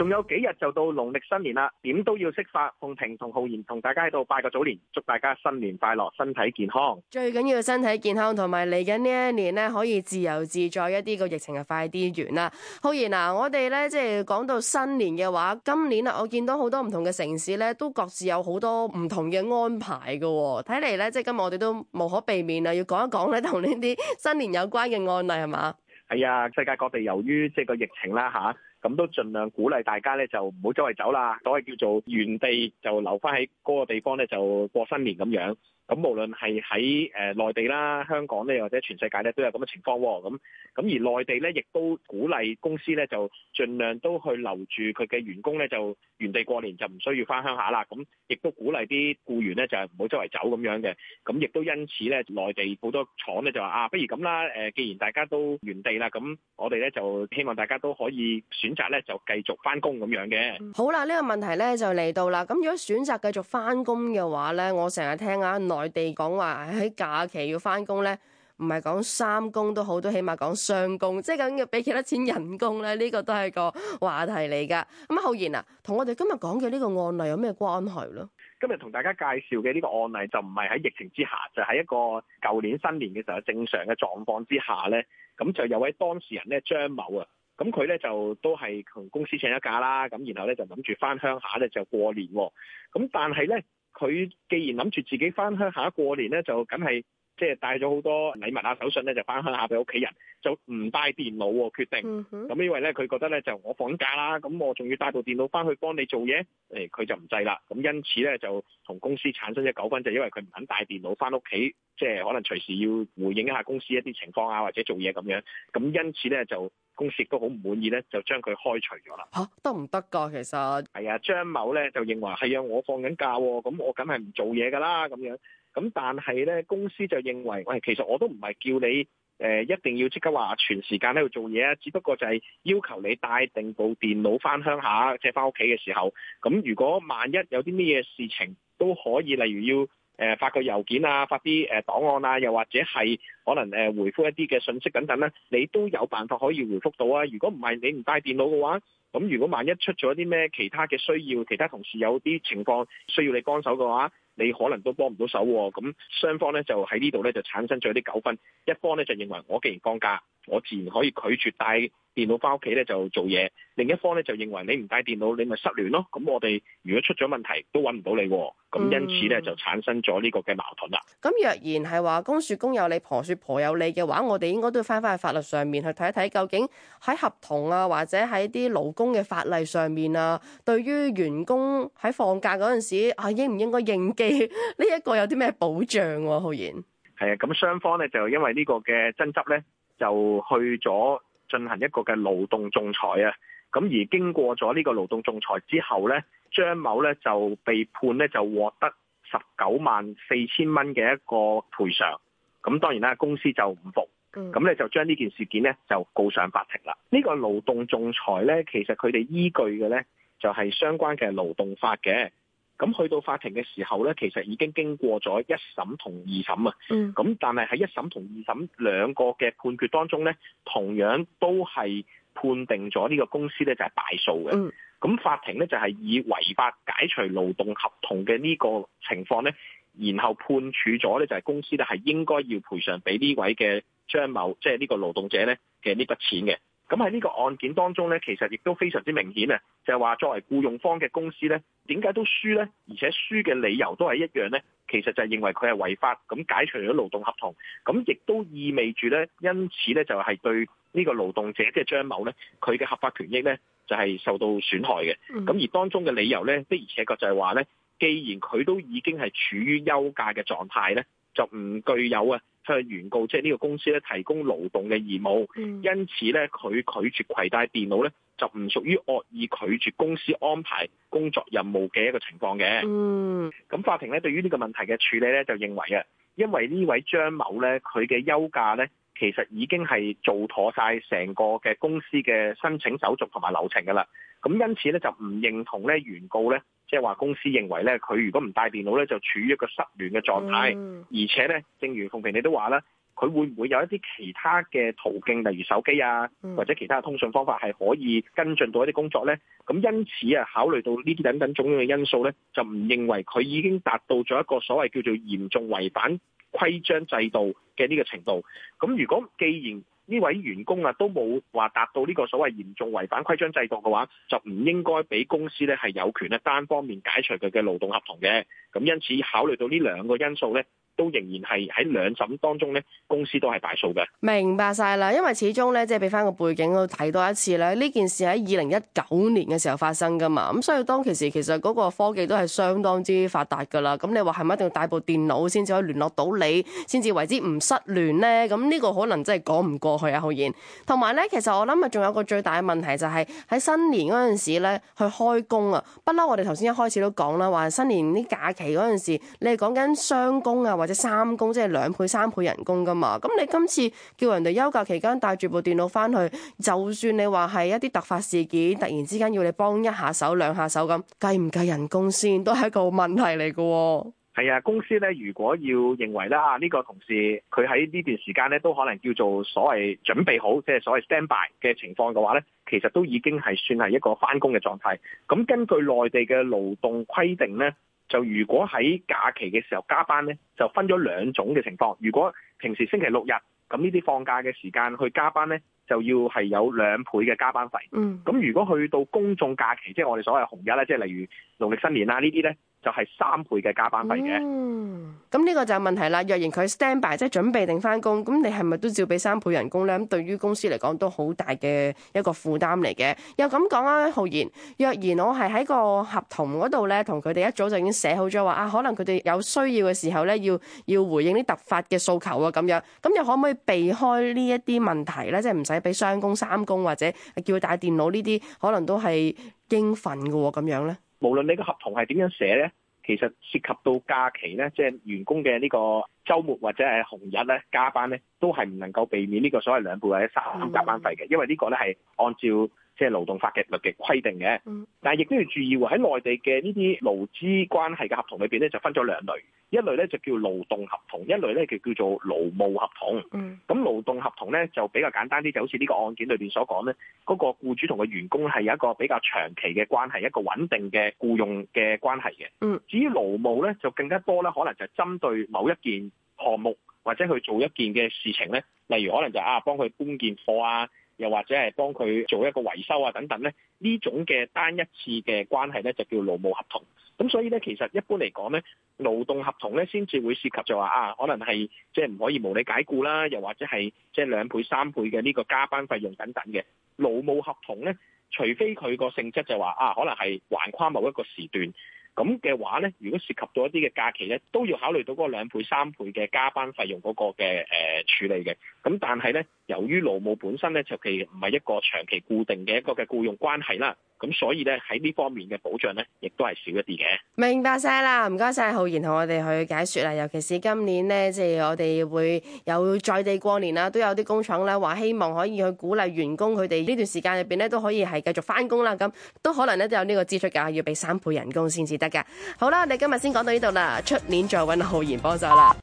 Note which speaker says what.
Speaker 1: 仲有幾日就到農曆新年啦，點都要識法。鳳萍同浩然同大家喺度拜個早年，祝大家新年快樂，身體健康。
Speaker 2: 最緊要身體健康，同埋嚟緊呢一年咧可以自由自在一啲，個疫情就快啲完啦。浩然啊，我哋咧即係講到新年嘅話，今年啊，我見到好多唔同嘅城市咧都各自有好多唔同嘅安排㗎喎。睇嚟咧，即係今日我哋都無可避免啊，要講一講咧同呢啲新年有關嘅案例係嘛？
Speaker 1: 係啊，世界各地由於即係個疫情啦咁都盡量鼓勵大家咧就唔好周圍走啦，所謂叫做原地就留翻喺嗰個地方咧就過新年咁樣。咁無論係喺內地啦、香港咧或者全世界咧都有咁嘅情況喎。咁而內地咧亦都鼓勵公司咧就盡量都去留住佢嘅員工咧就原地過年，就唔需要翻鄉下啦。咁亦都鼓勵啲僱員咧就係唔好周圍走咁樣嘅。咁亦都因此咧內地好多廠咧就話不如咁啦，既然大家都原地啦，咁我哋咧就希望大家都可以選擇咧就繼續翻工咁樣嘅。
Speaker 2: 好啦，呢個問題咧就嚟到啦。咁如果選擇繼續翻工嘅話咧，我成日聽內地講話喺假期要翻工咧，唔係講3工都好，都起碼講雙工，即係究竟要俾幾多錢人工咧？呢個都係個話題嚟噶。咁浩然啊，同我哋今日講嘅呢個案例有咩關係咧？
Speaker 1: 今日同大家介紹嘅呢個案例就唔係喺疫情之下，就喺一個舊年新年嘅時候正常嘅狀況之下咧，咁就有位當事人咧張某啊。咁佢咧就都係同公司請咗假啦，咁然後咧就諗住翻鄉下咧就過年喎。咁但係咧佢既然諗住自己翻鄉下過年咧，就梗係即係帶咗好多禮物啊手信咧就翻鄉下俾屋企人，就唔帶電腦喎，決定。咁因為咧佢覺得咧就我放緊假啦，咁我仲要帶部電腦翻去幫你做嘢，佢就唔制啦。咁因此咧就同公司產生咗糾紛，就因為佢唔肯帶電腦翻屋企，即係可能隨時要回應一下公司一啲情況啊，或者做嘢咁樣。咁因此咧就公司亦都好唔滿意咧，就將佢開除咗啦。
Speaker 2: 得唔得㗎？其實
Speaker 1: 係啊，張某咧就認為係啊，我放緊假喎，咁我梗係唔做嘢㗎啦咁樣。咁但係咧公司就認為，喂，其實我都唔係叫你一定要即刻話全時間喺度做嘢啊，只不過就係要求你帶定部電腦翻鄉下，即係翻屋企嘅時候，咁如果萬一有啲咩嘢事情都可以，例如要發個郵件啊，發啲檔案啊，又或者係可能回覆一啲嘅信息等等咧，你都有辦法可以回覆到啊。如果唔係你唔帶電腦嘅話，咁如果萬一出咗啲咩其他嘅需要，其他同事有啲情況需要你幫手嘅話，你可能都幫唔到手喎。咁雙方咧就喺呢度咧就產生咗啲糾紛，一方咧就認為我既然放假，我自然可以拒絕帶電腦翻屋企咧就做嘢，另一方咧就認為你唔帶電腦你咪失聯咯，咁我哋如果出咗問題都揾唔到你，咁因此咧就產生咗呢個嘅矛盾啦。
Speaker 2: 咁若然係話公說公有理，婆說婆有理嘅話，我哋應該都要翻返去法律上面去睇一睇，究竟喺合同啊或者喺啲勞工嘅法例上面啊，對於員工喺放假嗰陣時應唔應該應記呢一個有啲咩保障喎？浩然
Speaker 1: 係啊，咁雙方咧就因為呢個嘅爭執咧，就去咗進行一個嘅勞動仲裁啊。咁而經過咗呢個勞動仲裁之後咧，張某咧就被判咧就獲得194000蚊嘅一個賠償。咁當然啦，公司就唔服，咁咧就將呢件事件咧就告上法庭啦。呢個勞動仲裁咧，其實佢哋依據嘅咧就係相關嘅勞動法嘅。咁去到法庭嘅時候咧，其實已經經過咗一審同二審啊。咁但係喺一審同二審兩個嘅判決當中咧，同樣都係判定咗呢個公司咧就係敗訴嘅。咁法庭咧就係以違法解除勞動合同嘅呢個情況咧，然後判處咗咧就係公司咧係應該要賠償俾呢位嘅張某，即係呢個勞動者咧嘅呢筆錢嘅。咁喺呢個案件當中咧，其實亦都非常之明顯啊，就係話作為僱用方嘅公司咧，點解都輸咧？而且輸嘅理由都係一樣咧，其實就係認為佢係違法咁解除咗勞動合同，咁亦都意味住咧，因此咧就係對呢個勞動者即係張某咧，佢嘅合法權益咧就係受到損害嘅。咁而當中嘅理由咧，的而且確就係話咧，既然佢都已經係處於休假嘅狀態咧，就唔具有向原告即係呢個公司咧提供勞動嘅義務，因此咧佢拒絕攜帶電腦咧就唔屬於惡意拒絕公司安排工作任務嘅一個情況嘅。咁法庭咧對於呢個問題嘅處理咧就認為因為呢位張某咧佢嘅休假咧其實已經係做妥晒成個嘅公司嘅申請手續同埋流程㗎啦。咁因此咧就唔認同咧原告咧，即係話公司認為咧佢如果唔帶電腦咧就處於一個失聯嘅狀態，而且咧正如鳳萍你都話啦， 佢會唔會有一啲其他嘅途徑，例如手機啊，或者其他嘅通訊方法係可以跟進到一啲工作呢？咁因此啊，考慮到呢啲等等種種嘅因素呢，就唔認為佢已經達到咗一個所謂叫做嚴重違反規章制度嘅呢個程度。咁如果既然呢位員工啊都冇話達到呢個所謂嚴重違反規章制度嘅話，就唔應該俾公司咧係有權咧單方面解除佢嘅勞動合同嘅。咁因此考慮到呢兩個因素咧，都仍然係喺兩審當中咧，公司都係敗訴嘅。
Speaker 2: 明白晒啦，因為始終咧，即係俾翻個背景我睇多一次咧，呢件事喺2019年嘅時候發生噶嘛，咁所以當其時其實嗰個科技都係相當之發達噶啦。咁你話係咪一定要帶部電腦先至可以聯絡到你，先至為之唔失聯咧？咁呢個可能真係講唔過去啊，浩然。同埋咧，其實我諗啊，仲有個最大嘅問題就係喺新年嗰陣時咧去開工啊，不嬲我哋頭先一開始都講啦，話新年啲假期嗰陣時，你係講緊雙工啊或者三工，即係2倍3倍人工噶嘛。咁你今次叫人哋休假期間帶住部電腦翻去，就算你話係一啲突發事件，突然之間要你幫一下手兩下手咁，計唔計人工先，都係一個問題嚟嘅。
Speaker 1: 係啊，公司咧如果要認為咧呢個同事佢喺呢段時間咧都可能叫做所謂準備好，即係所謂 stand by 嘅情況嘅話咧，其實都已經係算係一個翻工嘅狀態。咁根據內地嘅勞動規定咧，就如果喺假期嘅時候加班咧，就分咗兩種嘅情況。如果平時星期6日咁呢啲放假嘅時間去加班咧，就要係有2倍嘅加班費。咁如果去到公眾假期，即係我哋所謂紅日咧，即係例如農曆新年啦呢啲咧，就係3倍嘅加班費嘅。
Speaker 2: 咁呢個就係問題啦。若然佢 stand by 即係準備定翻工，咁你係咪都照俾3倍人工咧？咁對於公司嚟講都好大嘅一個負擔嚟嘅。又咁講啊，浩然，若然我係喺個合同嗰度咧，同佢哋一早就已經寫好咗話可能佢哋有需要嘅時候咧，要回應啲突發嘅訴求啊咁樣，咁又可唔可以避開呢一啲問題咧？即係唔使俾雙工3工或者叫佢帶電腦呢啲，可能都係應份嘅喎，咁樣咧。無論你個合同係點樣寫咧，其實涉及到假期咧，即係員工嘅呢個週末或者係紅日咧加班咧，都係唔能夠避免呢個所謂2倍或者3倍加班費嘅，因為呢個咧係按照即係勞動法嘅律嘅規定嘅。但係亦都要注意喎，喺內地嘅呢啲勞資關係嘅合同裏邊咧，就分咗2類，一類咧就叫勞動合同，一類咧就叫做勞務合同。咁勞動合同咧就比較簡單啲，就好似呢個案件裏邊所講咧，嗰個僱主同個員工係有一個比較長期嘅關係，一個穩定嘅僱用嘅關係嘅。至於勞務咧就更加多咧，可能就係針對某一件項目或者去做一件嘅事情咧，例如可能就幫佢搬件貨啊，又或者係幫佢做一個維修啊等等咧，呢種嘅單一次嘅關係咧就叫勞務合同。咁所以咧，其實一般嚟講咧，勞動合同咧先至會涉及就話可能係即係唔可以無理解僱啦，又或者係即係2倍3倍嘅呢個加班費用等等嘅。勞務合同咧，除非佢個性質就話可能係橫跨某一個時段。咁嘅話咧，如果涉及到一啲嘅假期咧，都要考慮到嗰個2倍3倍嘅加班費用嗰個嘅處理嘅。咁但係咧，由於勞務本身咧就其實唔係一個長期固定嘅一個嘅僱用關係啦，咁所以咧喺呢方面嘅保障咧，亦都係少一啲嘅。明白晒啦，唔該晒浩然同我哋去解說啦。尤其是今年咧，即係我哋會有在地過年啦，都有啲工廠咧話希望可以去鼓勵員工佢哋呢段時間入邊咧都可以係繼續翻工啦。咁都可能咧都有呢個支出㗎，要俾3倍人工先至得㗎。好啦，我哋今日先講到呢度啦，出年再搵浩然幫手啦。